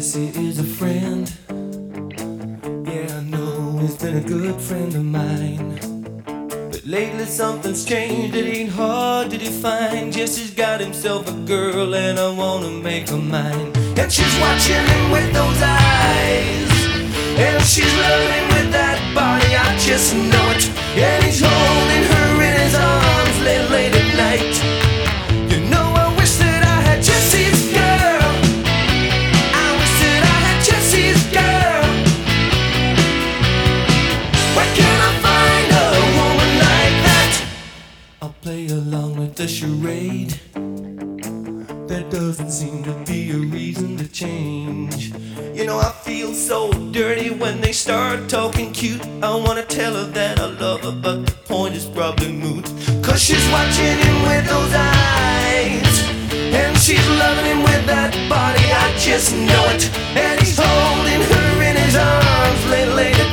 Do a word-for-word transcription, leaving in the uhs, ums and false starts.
Jesse is a friend. Yeah, I know he's been a good friend of mine. But lately something's changed, it ain't hard to define. Jesse's got himself a girl and I wanna make her mine. And she's watching him with those eyes, and she's loving him with that body, I just know it. And he's holding her in his arms late, late at night. You know I wish that I had Jesse's girl. I wish that I had Jesse's girl. Where can I find a woman like that? I'll play along with the charade. There doesn't seem to be a reason to change. You know I feel so dirty when they start talking cute. I wanna tell her that I love her, but the point is probably moot. Cause she's watching him with those eyes, and she's loving him with that body, I just know it. And he's holding her in his arms late, late at